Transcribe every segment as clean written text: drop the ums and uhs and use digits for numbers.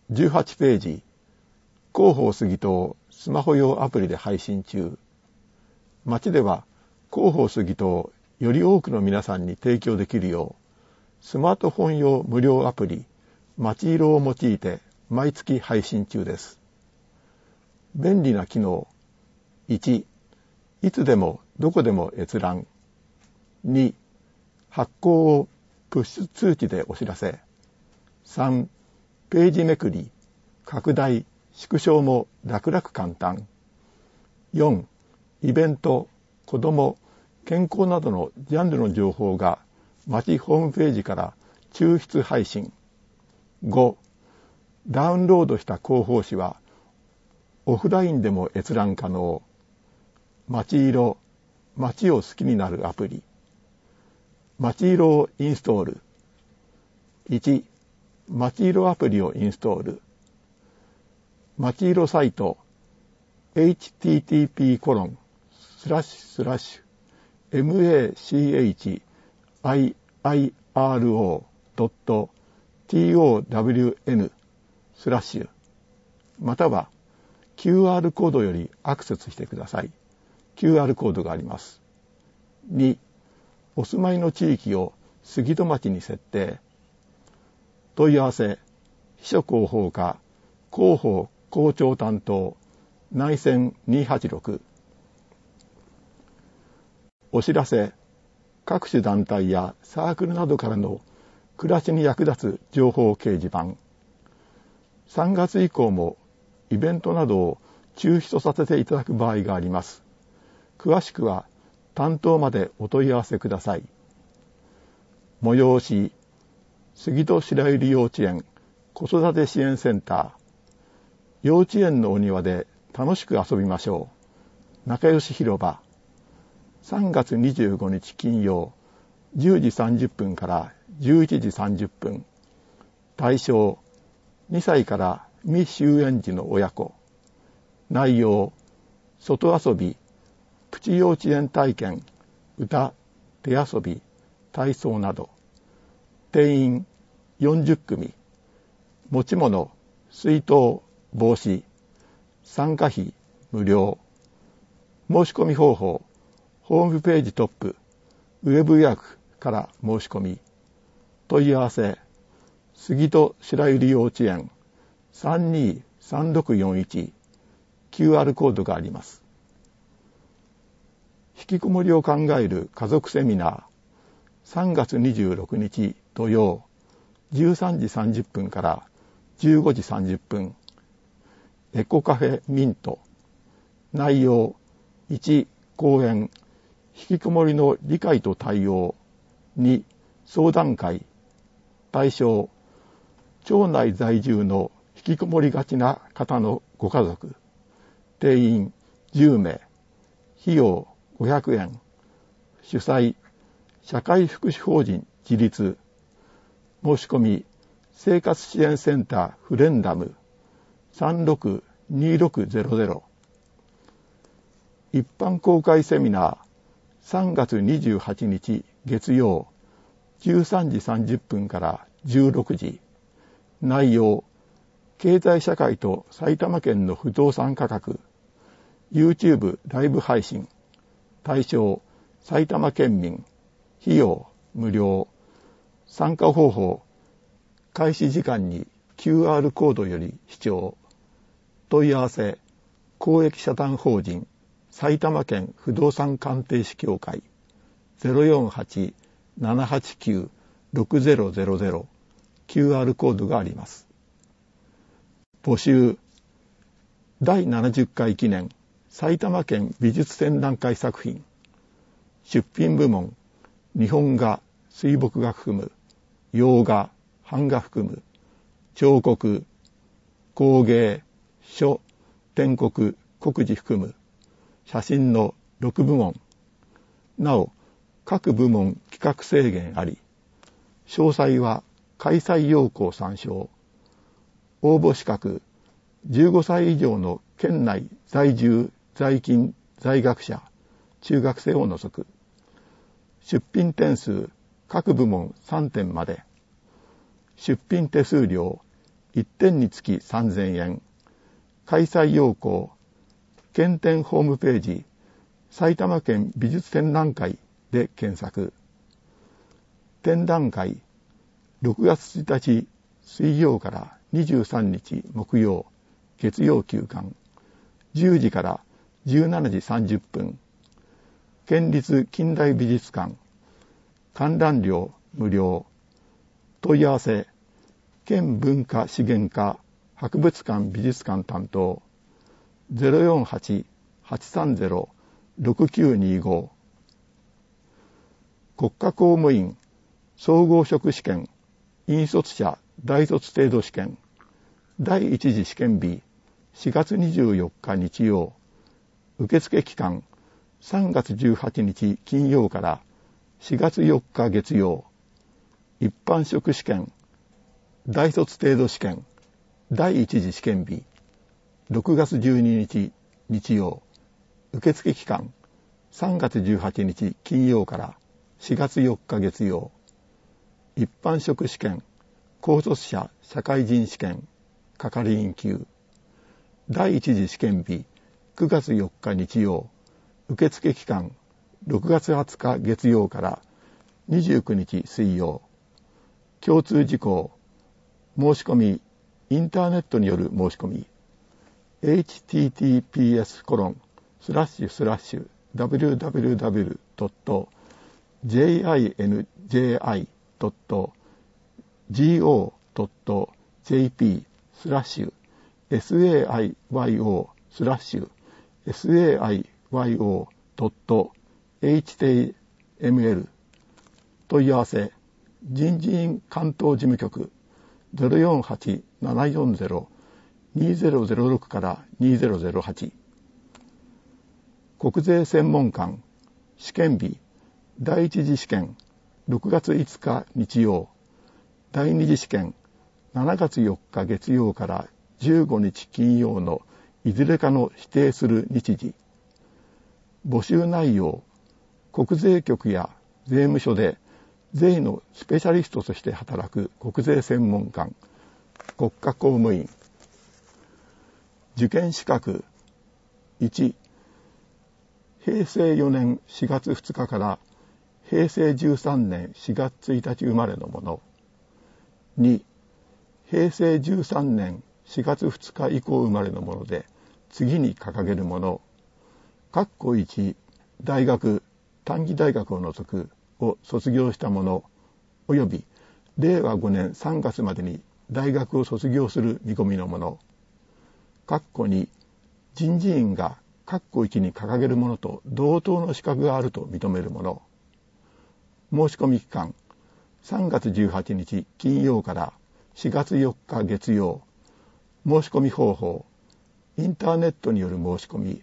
18ページ、広報杉戸スマホ用アプリで配信中。町では広報杉戸をより多くの皆さんに提供できるよう、スマートフォン用無料アプリ、まちいろを用いて毎月配信中です。便利な機能。1、いつでもどこでも閲覧。2、発行をプッシュ通知でお知らせ。3、ページめくり、拡大、縮小も楽々簡単。4、イベント、子ども、健康などのジャンルの情報が町ホームページから抽出配信。5、ダウンロードした広報誌はオフラインでも閲覧可能。まちいろ、街を好きになるアプリ。まちいろをインストール。1、まちいろアプリをインストール。まちいろサイト http://machiro.town/ または QR コードよりアクセスしてください。QR コードがあります。2、お住まいの地域を杉戸町に設定。問い合わせ、秘書広報課、広報広聴担当、内線286。お知らせ、各種団体やサークルなどからの暮らしに役立つ情報掲示板。3月以降もイベントなどを抽出させていただく場合があります。詳しくは担当までお問い合わせください。催し、杉戸白百合幼稚園子育て支援センター。幼稚園のお庭で楽しく遊びましょう。仲良し広場。3月25日金曜、10時30分から11時30分。対象、2歳から未就園児の親子。内容、外遊び、プチ幼稚園体験、歌、手遊び、体操など。定員40組。持ち物、水筒、帽子。参加費無料。申し込み方法、ホームページトップ、ウェブ予約から申し込み。問い合わせ、杉戸白百合幼稚園 323641。QR コードがあります。引きこもりを考える家族セミナー。3月26日土曜、13時30分から15時30分。エコカフェミント。内容、1、講演、引きこもりの理解と対応。2、相談会。対象、町内在住の引きこもりがちな方のご家族。定員10名。費用500円。主催、社会福祉法人自立。申し込み、生活支援センターフレンダム 362600。一般公開セミナー3月28日月曜13時30分から16時。内容、経済社会と埼玉県の不動産価格。YouTube ライブ配信。対象、埼玉県民。費用無料。参加方法、開始時間に QR コードより視聴。問い合わせ、公益社団法人埼玉県不動産鑑定士協会 048-789-6000。 QR コードがあります。募集、第70回記念埼玉県美術展覧会作品。出品部門、日本画、水墨画含む、洋画、版画含む、彫刻、工芸、書、篆刻、刻字含む、写真の6部門。なお、各部門企画制限あり、詳細は開催要項参照。応募資格、15歳以上の県内在住、在勤、在学者、中学生を除く。出品点数、各部門3点まで。出品手数料 1点につき3000円。開催要項、県展ホームページ、埼玉県美術展覧会で検索。展覧会、6月1日水曜から23日木曜、月曜休館、10時から17時30分。県立近代美術館、観覧料無料。問い合わせ、県文化資源課博物館美術館担当 048-830-6925。 国家公務員総合職試験引率者大卒程度試験第一次試験日4月24日日曜。受付期間3月18日金曜から4月4日月曜。一般職試験大卒程度試験第一次試験日6月12日日曜。受付期間3月18日金曜から4月4日月曜。一般職試験高卒者社会人試験係員級第一次試験日9月4日日曜。受付期間6月20日月曜から29日水曜。共通事項申し込みインターネットによる申し込み https://www.jinj.go.jp/sayo.html 問い合わせ人事院関東事務局 048-740-2006 から2008。国税専門官試験日第一次試験6月5日日曜。第二次試験7月4日月曜から15日金曜のいずれかの指定する日時。募集内容国税局や税務署で税のスペシャリストとして働く国税専門官、国家公務員。受験資格1、平成4年4月2日から平成13年4月1日生まれのもの。2、平成13年4月2日以降生まれのもので次に掲げるもの。括弧1、大学、短期大学を除くを卒業した者および令和5年3月までに大学を卒業する見込みの者。括弧2、人事院が括弧1に掲げるものと同等の資格があると認める者。申し込み期間3月18日金曜から4月4日月曜。申し込み方法インターネットによる申し込み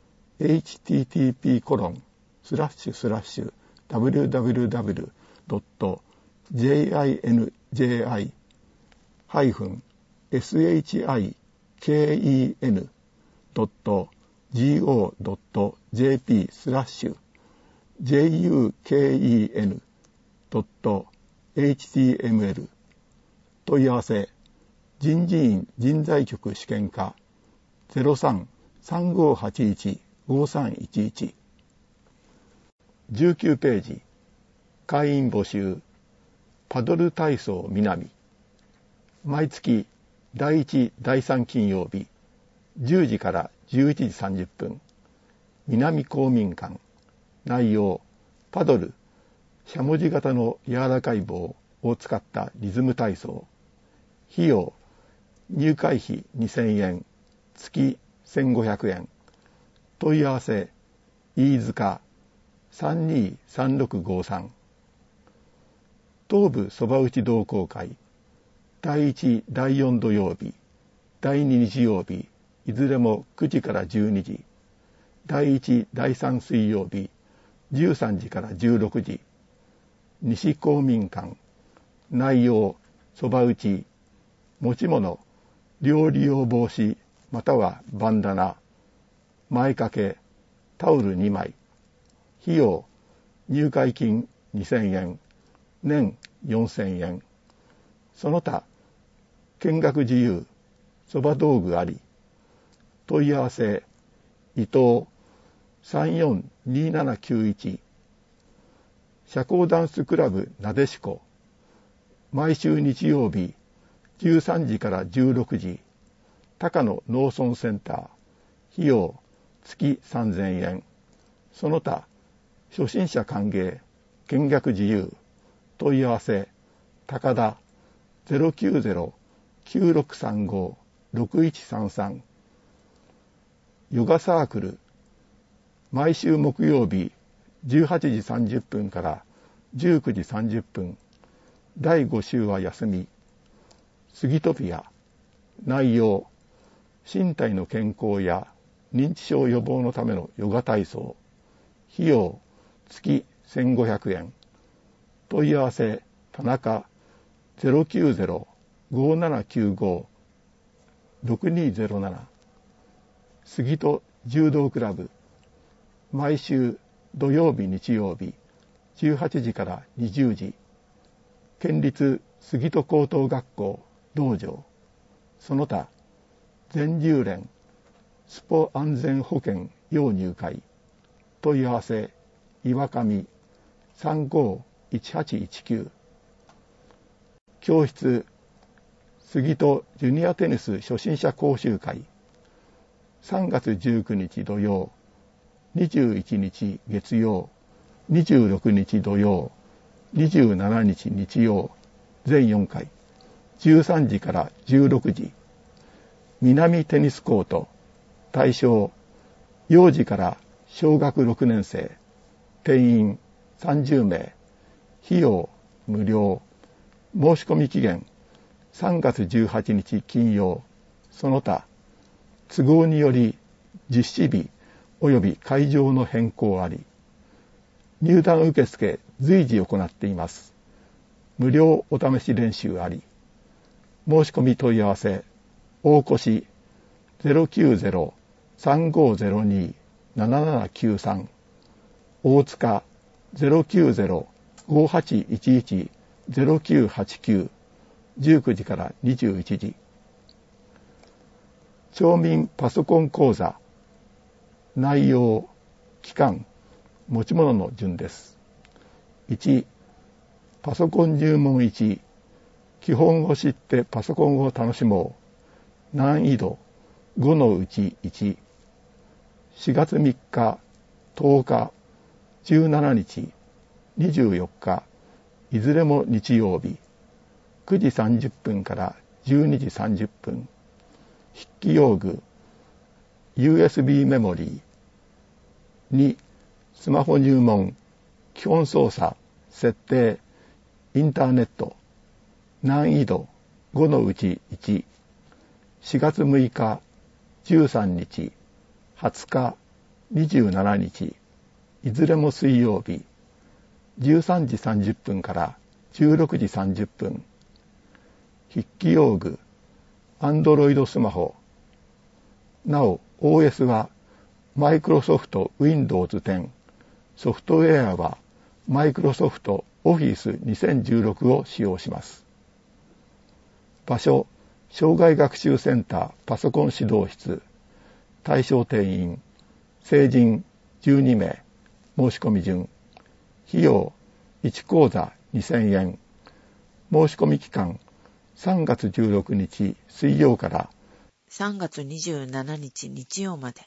http://www.jiken.go.jp/juken.html 問い合わせ人事院人材局試験課 03-3581-5311。 19ページ。会員募集パドル体操南。毎月第1第3金曜日10時から11時30分。南公民館。内容パドルしゃもじ型の柔らかい棒を使ったリズム体操。費用入会費2000円月1500円。問い合わせ飯塚 323653。 東部そば打ち同好会第1第4土曜日第2日曜日いずれも9時から12時。第1第3水曜日13時から16時。西公民館。内容そば打ち持ち物料理用帽子またはバンダナ前掛けタオル2枚。費用入会金2000円年4000円。その他見学自由、そば道具あり。問い合わせ、伊藤 342791。社交ダンスクラブなでしこ。毎週日曜日、13時から16時。高野農村センター。費用、月3000円。その他、初心者歓迎、見学自由。問い合わせ、高田 090-9635-6133。ヨガサークル、毎週木曜日18時30分から19時30分。第5週は休み。スギトピア、内容、身体の健康や認知症予防のためのヨガ体操。費用、月1500円。問い合わせ、田中 090-5795-6207。杉戸柔道クラブ、毎週土曜日日曜日18時から20時。県立杉戸高等学校道場。その他、全10連スポ安全保険要入会。問い合わせ、岩上 351819。教室、杉戸ジュニアテニス初心者講習会。3月19日土曜、21日月曜、26日土曜、27日日曜、全4回、13時から16時。南テニスコート、対象、幼児から小学6年生、定員30名、費用無料。申し込み期限、3月18日金曜。その他、都合により実施日及び会場の変更あり。入団受付随時行っています。無料お試し練習あり。申し込み問い合わせ、大越 090-3502-7793。大塚 090-5811-0989。19時から21時。町民パソコン講座。内容、期間、持ち物の順です。1、パソコン入門1、基本を知ってパソコンを楽しもう。難易度5のうち1。4月3日、10日、17日、24日、いずれも日曜日。9時30分から12時30分。筆記用具、USB メモリー。2、スマホ入門、基本操作、設定、インターネット。難易度5のうち1。4月6日、13日、20日、27日。いずれも水曜日。13時30分から16時30分。筆記用具、Android スマホ。なお、OS はマイクロソフト Windows 10。ソフトウェアはマイクロソフト Office 2016を使用します。場所、障害学習センターパソコン指導室。対象定員、成人12名。申し込み順。費用、1講座2000円。申し込み期間、3月16日水曜から 3月27日日曜まで。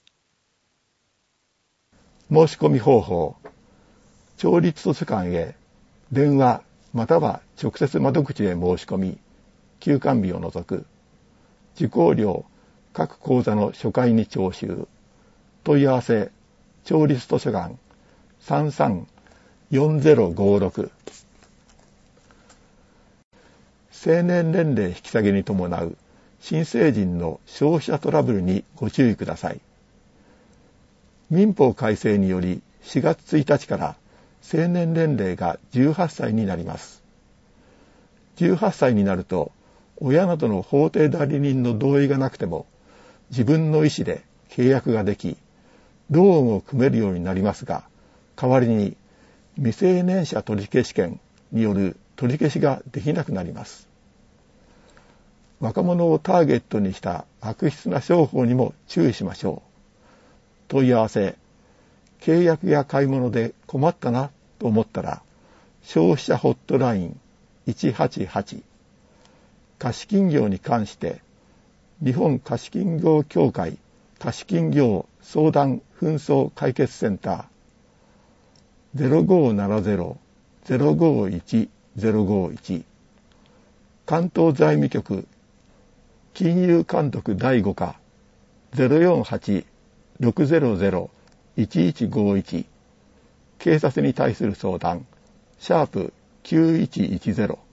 申し込み方法、町立図書館へ電話または直接窓口へ申し込み、休館日を除く。受講料、各講座の初回に徴収。問い合わせ、町立図書館 33-4056。成年年齢引き下げに伴う新成人の消費者トラブルにご注意ください。民法改正により4月1日から成年年齢が18歳になります。18歳になると、親などの法定代理人の同意がなくても、自分の意思で契約ができ、ローンを組めるようになりますが、代わりに未成年者取消権による取り消しができなくなります。 若者をターゲットにした悪質な商法にも注意しましょう。問い合わせ、契約や買い物で困ったなと思ったら、消費者ホットライン188、貸金業に関して日本貸金業協会貸金業相談紛争解決センター 0570-051-051、関東財務局金融監督第5課 048-600-1151、警察に対する相談、#9110